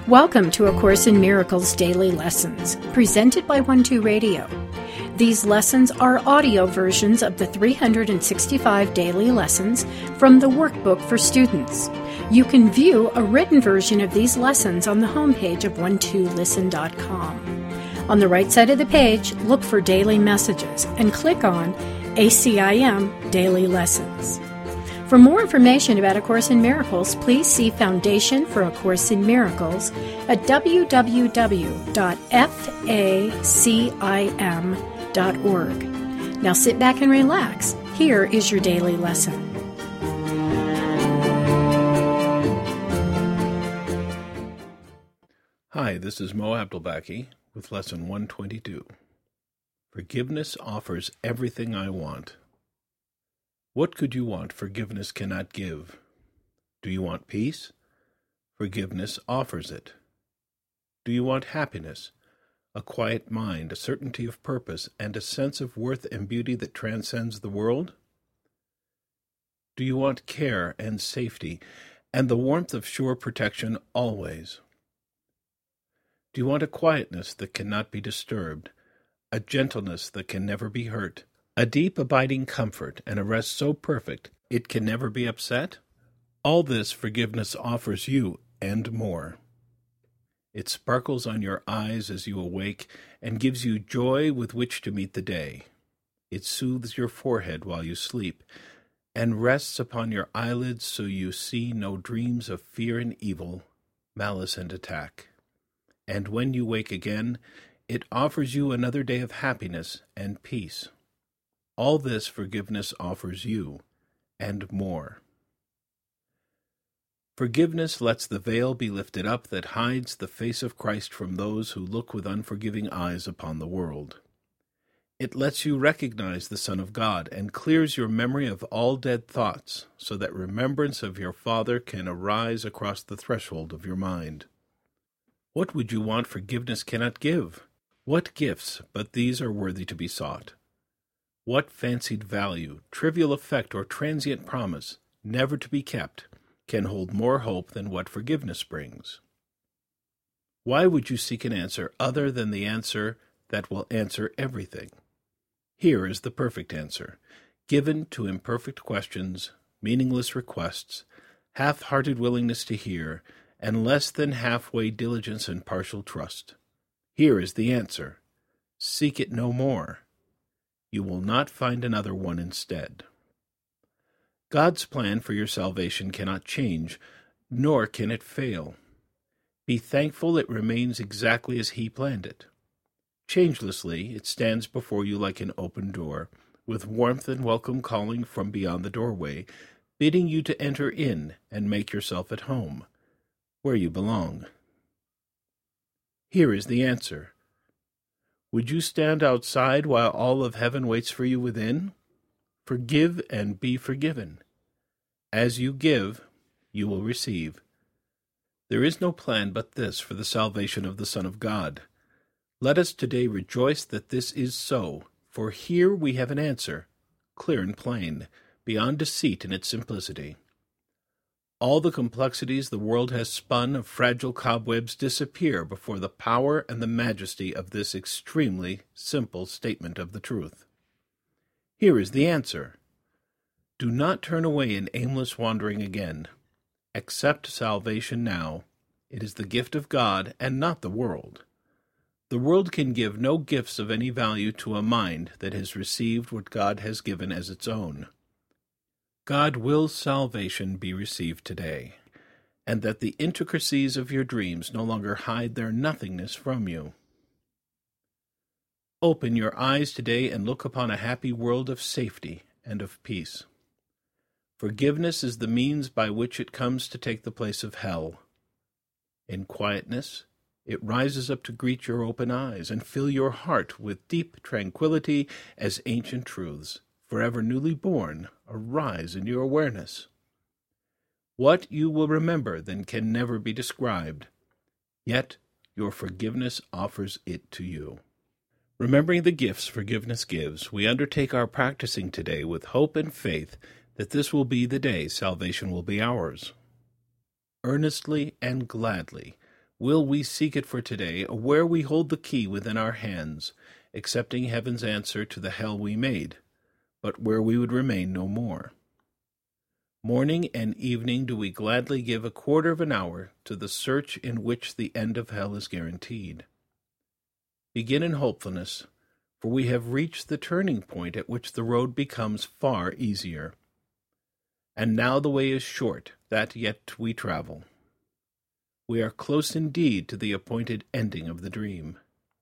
Welcome to A Course in Miracles Daily Lessons, presented by 12 Radio. These lessons are audio versions of the 365 daily lessons from the workbook for students. You can view a written version of these lessons on the homepage of 12listen.com. On the right side of the page, look for Daily Messages and click on ACIM Daily Lessons. For more information about A Course in Miracles, please see Foundation for A Course in Miracles at www.facim.org. Now sit back and relax. Here is your daily lesson. Hi, this is Mo Abdelbaki with Lesson 122. Forgiveness offers everything I want. What could you want forgiveness cannot give? Do you want peace? Forgiveness offers it. Do you want happiness? A quiet mind, a certainty of purpose, and a sense of worth and beauty that transcends the world? Do you want care and safety, and the warmth of sure protection always? Do you want a quietness that cannot be disturbed, a gentleness that can never be hurt, a deep abiding comfort, and a rest so perfect it can never be upset? All this forgiveness offers you, and more. It sparkles on your eyes as you awake, and gives you joy with which to meet the day. It soothes your forehead while you sleep, and rests upon your eyelids so you see no dreams of fear and evil, malice and attack. And when you wake again, it offers you another day of happiness and peace. All this forgiveness offers you, and more. Forgiveness lets the veil be lifted up that hides the face of Christ from those who look with unforgiving eyes upon the world. It lets you recognize the Son of God and clears your memory of all dead thoughts so that remembrance of your Father can arise across the threshold of your mind. What would you want forgiveness cannot give? What gifts but these are worthy to be sought? What fancied value, trivial effect, or transient promise, never to be kept, can hold more hope than what forgiveness brings? Why would you seek an answer other than the answer that will answer everything? Here is the perfect answer, given to imperfect questions, meaningless requests, half-hearted willingness to hear, and less than halfway diligence and partial trust. Here is the answer. Seek it no more. You will not find another one instead. God's plan for your salvation cannot change, nor can it fail. Be thankful it remains exactly as He planned it. Changelessly, it stands before you like an open door, with warmth and welcome calling from beyond the doorway, bidding you to enter in and make yourself at home, where you belong. Here is the answer. Would you stand outside while all of heaven waits for you within? Forgive and be forgiven. As you give, you will receive. There is no plan but this for the salvation of the Son of God. Let us today rejoice that this is so, for here we have an answer, clear and plain, beyond deceit in its simplicity. All the complexities the world has spun of fragile cobwebs disappear before the power and the majesty of this extremely simple statement of the truth. Here is the answer. Do not turn away in aimless wandering again. Accept salvation now. It is the gift of God and not the world. The world can give no gifts of any value to a mind that has received what God has given as its own. God wills salvation be received today, and that the intricacies of your dreams no longer hide their nothingness from you. Open your eyes today and look upon a happy world of safety and of peace. Forgiveness is the means by which it comes to take the place of hell. In quietness, it rises up to greet your open eyes and fill your heart with deep tranquility as ancient truths, forever newly born, arise in your awareness. What you will remember then can never be described, yet your forgiveness offers it to you. Remembering the gifts forgiveness gives, we undertake our practicing today with hope and faith that this will be the day salvation will be ours. Earnestly and gladly Will we seek it for today, where we hold the key within our hands, accepting heaven's answer to the hell we made, but where we would remain no more? Morning and evening do we gladly give a quarter of an hour to the search in which the end of hell is guaranteed. Begin in hopefulness, for we have reached the turning point at which the road becomes far easier. And now the way is short, that yet we travel. We are close indeed to the appointed ending of the dream.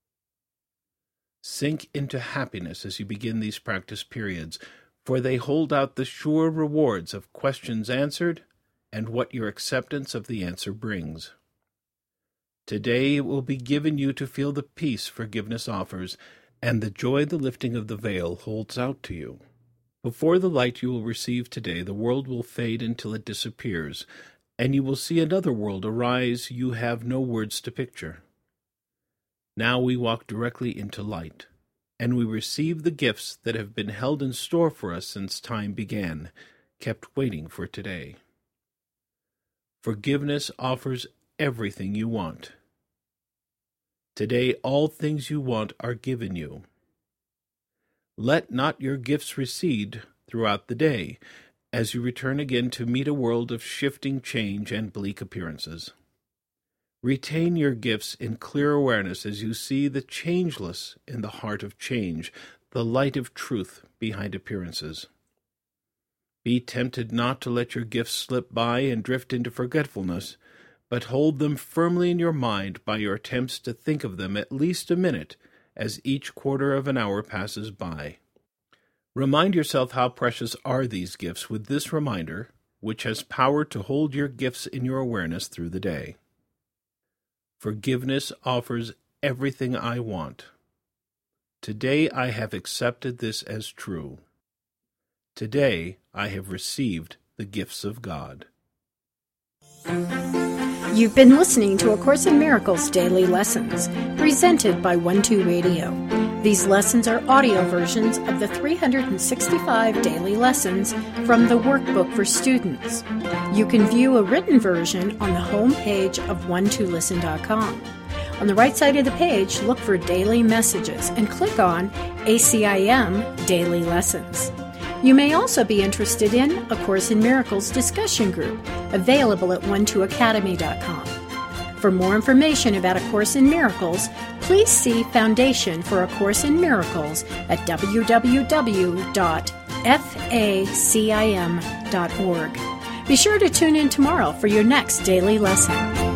Sink into happiness as you begin these practice periods, for they hold out the sure rewards of questions answered and what your acceptance of the answer brings. Today it will be given you to feel the peace forgiveness offers, and the joy the lifting of the veil holds out to you. Before the light you will receive today, the world will fade until it disappears, and you will see another world arise you have no words to picture. Now we walk directly into light, and we receive the gifts that have been held in store for us since time began, kept waiting for today. Forgiveness offers everything you want. Today all things you want are given you. Let not your gifts recede throughout the day, as you return again to meet a world of shifting change and bleak appearances. Retain your gifts in clear awareness as you see the changeless in the heart of change, the light of truth behind appearances. Be tempted not to let your gifts slip by and drift into forgetfulness, but hold them firmly in your mind by your attempts to think of them at least a minute as each quarter of an hour passes by. Remind yourself how precious are these gifts with this reminder, which has power to hold your gifts in your awareness through the day. Forgiveness offers everything I want. Today I have accepted this as true. Today I have received the gifts of God. You've been listening to A Course in Miracles Daily Lessons, presented by 12 Radio. These lessons are audio versions of the 365 daily lessons from the Workbook for Students. You can view a written version on the home page of 12listen.com. On the right side of the page, look for Daily Messages and click on ACIM Daily Lessons. You may also be interested in A Course in Miracles discussion group, available at 12academy.com. For more information about A Course in Miracles, please see Foundation for A Course in Miracles at www.facim.org. Be sure to tune in tomorrow for your next daily lesson.